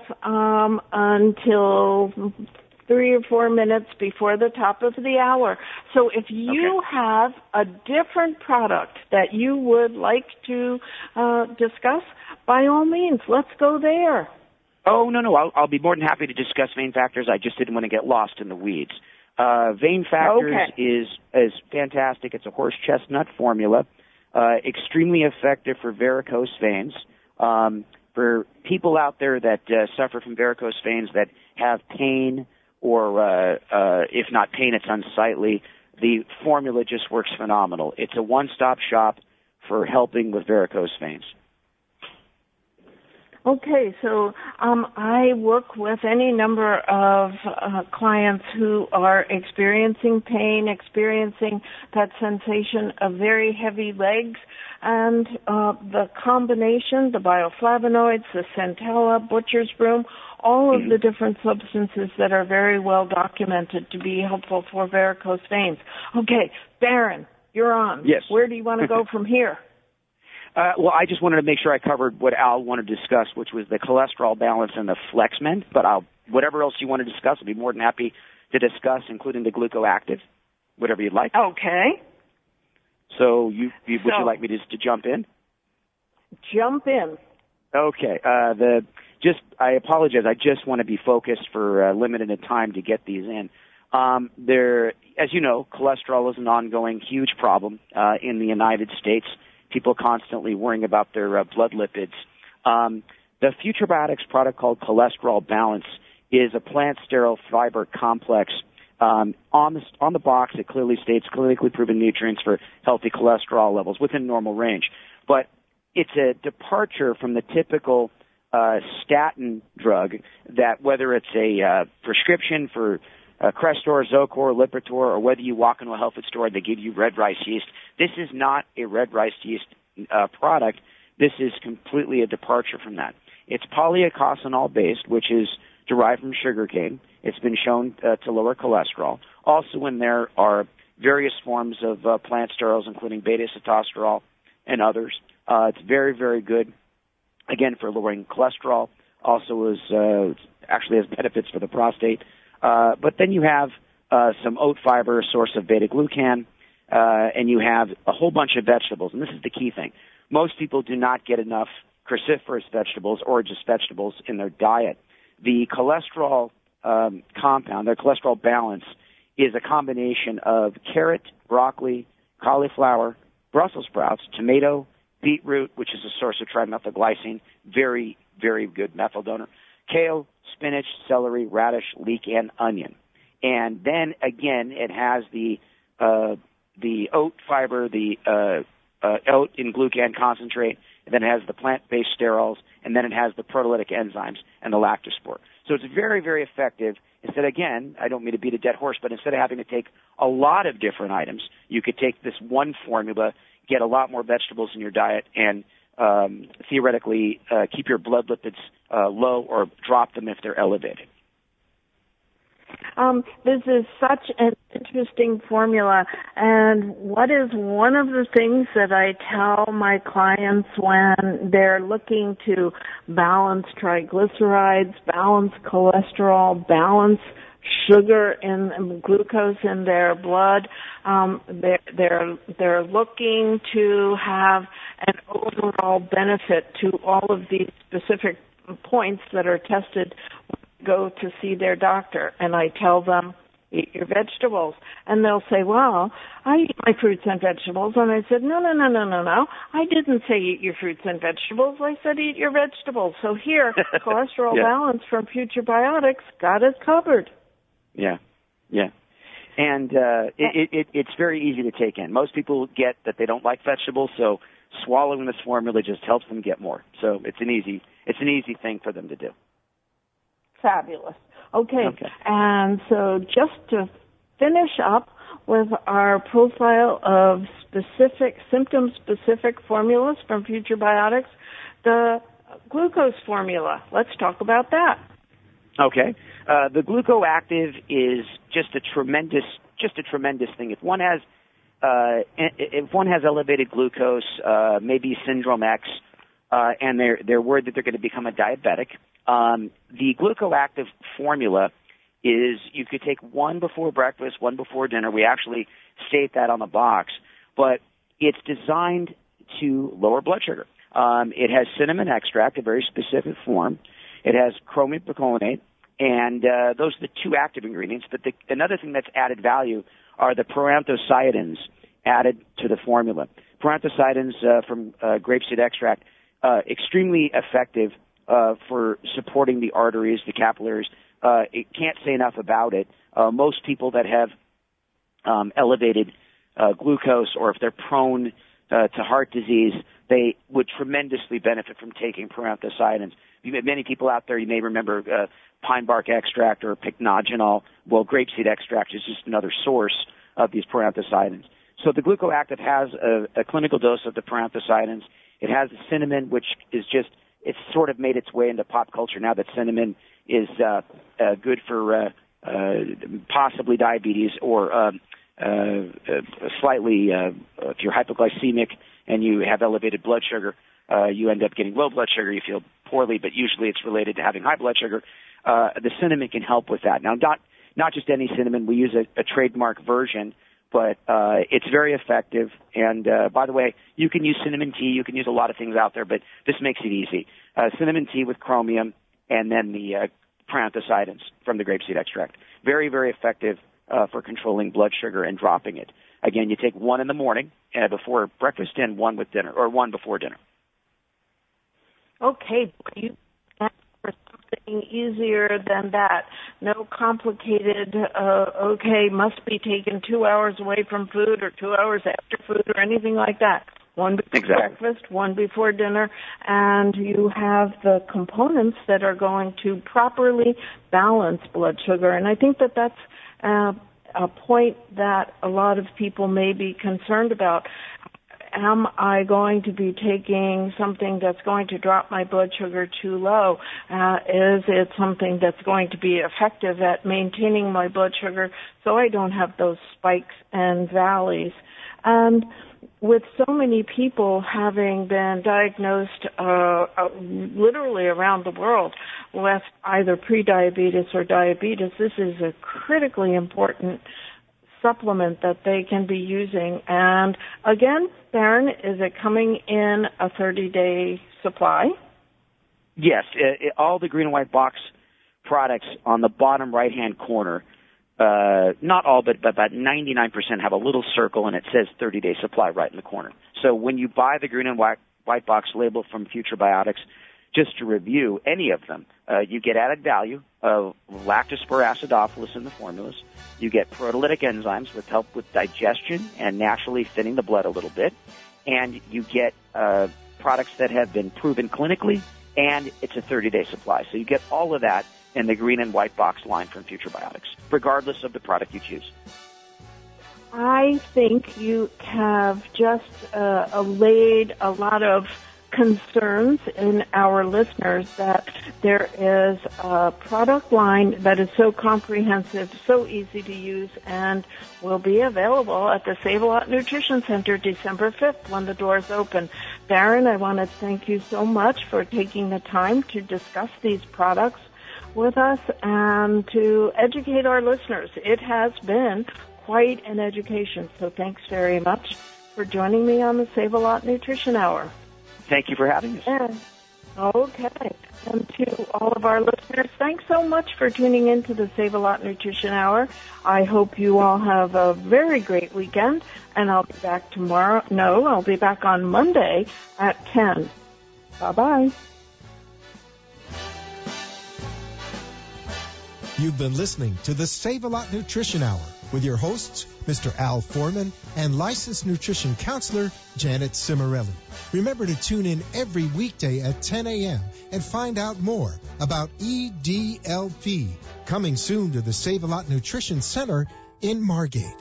Speaker 3: until 3 or 4 minutes before the top of the hour. So if you have a different product that you would like to discuss, by all means, let's go there.
Speaker 4: Oh, no. I'll be more than happy to discuss Vein Factors. I just didn't want to get lost in the weeds. Vein Factors is fantastic. It's a horse chestnut formula, extremely effective for varicose veins. For people out there that suffer from varicose veins that have pain, or if not pain, it's unsightly, the formula just works phenomenal. It's a one-stop shop for helping with varicose veins.
Speaker 3: Okay, so I work with any number of clients who are experiencing pain, experiencing that sensation of very heavy legs, and the combination, the bioflavonoids, the centella, butcher's broom, all of the different substances that are very well documented to be helpful for varicose veins. Okay, Baron, you're on.
Speaker 4: Yes.
Speaker 3: Where do you want to go from here?
Speaker 4: Well, I just wanted to make sure I covered what Al wanted to discuss, which was the cholesterol balance and the FlexMend. But whatever else you want to discuss, I'll be more than happy to discuss, including the Glucoactive, whatever you'd like.
Speaker 3: Okay.
Speaker 4: So would you like me to jump in?
Speaker 3: Jump in.
Speaker 4: Okay. I apologize. I just want to be focused for limited time to get these in. As you know, cholesterol is an ongoing huge problem in the United States. People constantly worrying about their blood lipids. The Future Biotics product called Cholesterol Balance is a plant sterile fiber complex. On the box, it clearly states clinically proven nutrients for healthy cholesterol levels within normal range. But it's a departure from the typical statin drug that, whether it's a prescription for Crestor, Zocor, Lipitor, or whether you walk into a health food store and they give you red rice yeast, this is not a red rice yeast product. This is completely a departure from that. It's polyicosanol based, which is derived from sugarcane. It's been shown to lower cholesterol. Also in there are various forms of plant sterols, including beta-sitosterol and others. It's very, very good, again, for lowering cholesterol. Also actually has benefits for the prostate. But then you have some oat fiber, a source of beta-glucan, and you have a whole bunch of vegetables. And this is the key thing. Most people do not get enough cruciferous vegetables or just vegetables in their diet. The cholesterol compound, their cholesterol balance, is a combination of carrot, broccoli, cauliflower, Brussels sprouts, tomato, beetroot, which is a source of trimethylglycine, very, very good methyl donor, kale, spinach, celery, radish, leek, and onion. And then again, it has the oat fiber, the oat in glucan concentrate, and then it has the plant-based sterols, and then it has the proteolytic enzymes and the lactospore. So it's very, very effective. Instead, again, I don't mean to beat a dead horse, but instead of having to take a lot of different items, you could take this one formula, get a lot more vegetables in your diet, and theoretically keep your blood lipids low or drop them if they're elevated.
Speaker 3: This is such an interesting formula, and what is one of the things that I tell my clients when they're looking to balance triglycerides, balance cholesterol, balance sugar and glucose in their blood, they're looking to have an overall benefit to all of these specific points that are tested. Go to see their doctor, and I tell them, eat your vegetables. And they'll say, well, I eat my fruits and vegetables. And I said, no. I didn't say eat your fruits and vegetables. I said eat your vegetables. So here, cholesterol balance from Future Biotics got it covered.
Speaker 4: Yeah. And it's very easy to take in. Most people get that they don't like vegetables, so swallowing this formula just helps them get more. So it's an easy thing for them to do.
Speaker 3: Fabulous. Okay. And so just to finish up with our profile of specific, symptom-specific formulas from Future Biotics, the glucose formula. Let's talk about that.
Speaker 4: Okay. The GlucoActive is just a tremendous thing. If one has elevated glucose, maybe Syndrome X, and they're worried that they're going to become a diabetic, the GlucoActive formula is you could take one before breakfast, one before dinner. We actually state that on the box, but it's designed to lower blood sugar. It has cinnamon extract, a very specific form. It has chromium picolinate, and those are the two active ingredients. But another thing that's added value are the proanthocyanins added to the formula. Proanthocyanins from grapeseed extract, extremely effective for supporting the arteries, the capillaries. It can't say enough about it. Most people that have elevated glucose, or if they're prone to heart disease, they would tremendously benefit from taking proanthocyanins. Many people out there, you may remember pine bark extract or pycnogenol. Well, grapeseed extract is just another source of these proanthocyanins. So the GlucoActive has a clinical dose of the proanthocyanins. It has the cinnamon, which is it's sort of made its way into pop culture now that cinnamon is good for possibly diabetes or slightly, if you're hypoglycemic and you have elevated blood sugar, you end up getting low blood sugar. You feel poorly, but usually it's related to having high blood sugar. The cinnamon can help with that. Now, not just any cinnamon. We use a trademark version, but it's very effective. And by the way, you can use cinnamon tea. You can use a lot of things out there, but this makes it easy. Cinnamon tea with chromium, and then the proanthocyanins from the grapeseed extract. Very, very effective for controlling blood sugar and dropping it. Again, you take one in the morning before breakfast and one with dinner, or one before dinner.
Speaker 3: Okay, you ask for something easier than that. No complicated, must be taken 2 hours away from food or 2 hours after food or anything like that. one before breakfast, one before dinner, and you have the components that are going to properly balance blood sugar. And I think that that's a point that a lot of people may be concerned about. Am I going to be taking something that's going to drop my blood sugar too low? Is it something that's going to be effective at maintaining my blood sugar so I don't have those spikes and valleys? And with so many people having been diagnosed literally around the world with either prediabetes or diabetes, this is a critically important supplement that they can be using. And again, Baron, is it coming in a 30-day supply?
Speaker 4: Yes, all the green and white box products on the bottom right-hand corner, not all, but about 99% have a little circle and it says 30-day supply right in the corner. So when you buy the green and white box label from Future Biotics, just to review any of them, you get added value of lactospora acidophilus in the formulas. You get proteolytic enzymes which help with digestion and naturally thinning the blood a little bit. And you get products that have been proven clinically, and it's a 30-day supply. So you get all of that in the green and white box line from Future Biotics, regardless of the product you choose.
Speaker 3: I think you have just allayed a lot of concerns in our listeners that there is a product line that is so comprehensive, so easy to use, and will be available at the Save-A-Lot Nutrition Center December 5th when the doors open. Baron, I want to thank you so much for taking the time to discuss these products with us and to educate our listeners. It has been quite an education, so thanks very much for joining me on the Save-A-Lot Nutrition Hour.
Speaker 4: Thank you for having us.
Speaker 3: Yeah. Okay. And to all of our listeners, thanks so much for tuning in to the Save-A-Lot Nutrition Hour. I hope you all have a very great weekend, and I'll be back tomorrow. No, I'll be back on Monday at 10. Bye-bye.
Speaker 1: You've been listening to the Save-A-Lot Nutrition Hour with your hosts, Mr. Al Foreman and licensed nutrition counselor, Janet Cimarelli. Remember to tune in every weekday at 10 a.m. and find out more about EDLP, coming soon to the Save-A-Lot Nutrition Center in Margate.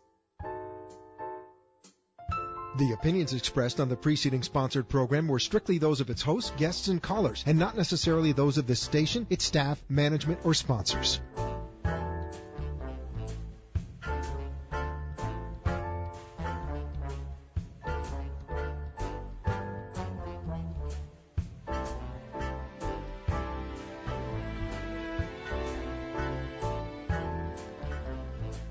Speaker 1: The opinions expressed on the preceding sponsored program were strictly those of its hosts, guests, and callers, and not necessarily those of this station, its staff, management, or sponsors.